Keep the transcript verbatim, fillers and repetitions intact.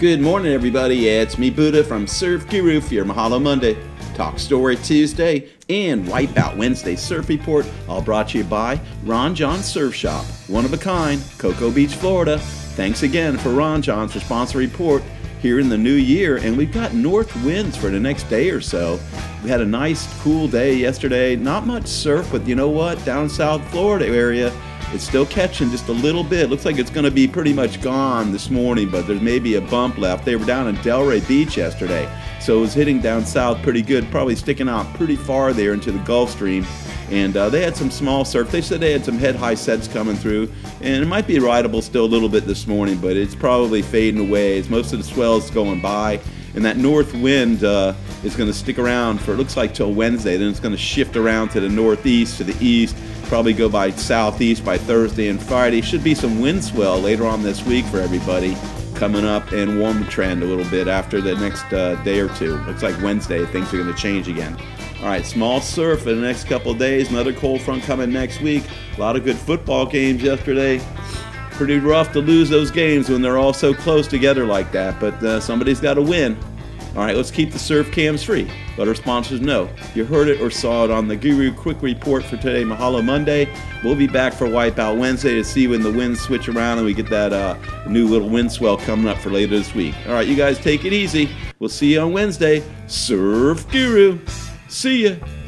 Good morning, everybody. It's me, Buddha, from Surf Guru for your Mahalo Monday, Talk Story Tuesday, and Wipeout Wednesday Surf Report, all brought to you by Ron John Surf Shop, one of a kind, Cocoa Beach, Florida. Thanks again for Ron John for sponsoring report here in the new year, and we've got north winds for the next day or so. We had a nice, cool day yesterday. Not much surf, but you know what? Down South Florida area, it's still catching just a little bit. Looks like it's going to be pretty much gone this morning, but there's maybe a bump left. They were down in Delray Beach yesterday, so it was hitting down south pretty good, probably sticking out pretty far there into the Gulf Stream. And uh, they had some small surf. They said they had some head-high sets coming through, and it might be rideable still a little bit this morning, but it's probably fading away as most of the swell's going by. And that north wind uh, is going to stick around for, it looks like, till Wednesday. Then it's going to shift around to the northeast, to the east, probably go by southeast by Thursday and Friday. Should be some wind swell later on this week for everybody coming up, and warm trend a little bit after the next uh, day or two. Looks like Wednesday things are going to change again. All right, small surf in the next couple of days. Another cold front coming next week. A lot of good football games yesterday. Pretty rough to lose those games when they're all so close together like that, but uh, somebody's got to win. All right, let's keep the surf cams free. Let our sponsors know you heard it or saw it on the Guru Quick Report for today, Mahalo Monday. We'll be back for Wipeout Wednesday to see when the winds switch around and we get that uh, new little wind swell coming up for later this week. All right, you guys take it easy. We'll see you on Wednesday. Surf Guru. See ya.